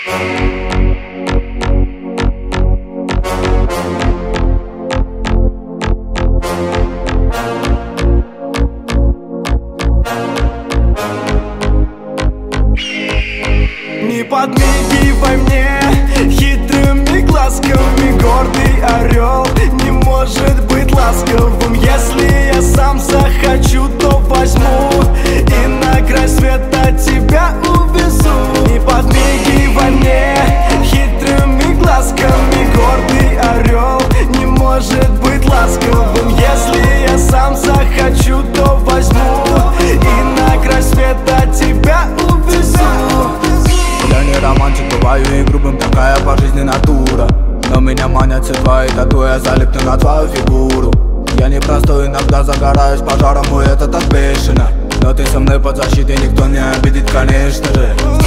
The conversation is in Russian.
Не подмигивай мне хитрыми глазками. Гордый орел не может быть ласковым. Если я сам захочу, то возьму и на край света тебя увезу. Не подмигивай мне хитрыми глазками. Гордый орел не может быть ласковым. Если я сам захочу, то возьму и на край света тебя увезу. Я не романтик, бываю и грубым, такая по жизни натура. Но меня манят все твои тату, я залипну на твою фигуру. Я непростой, иногда загораюсь пожаром, и это так бешено. Но ты со мной под защитой, никто не обидит, конечно же.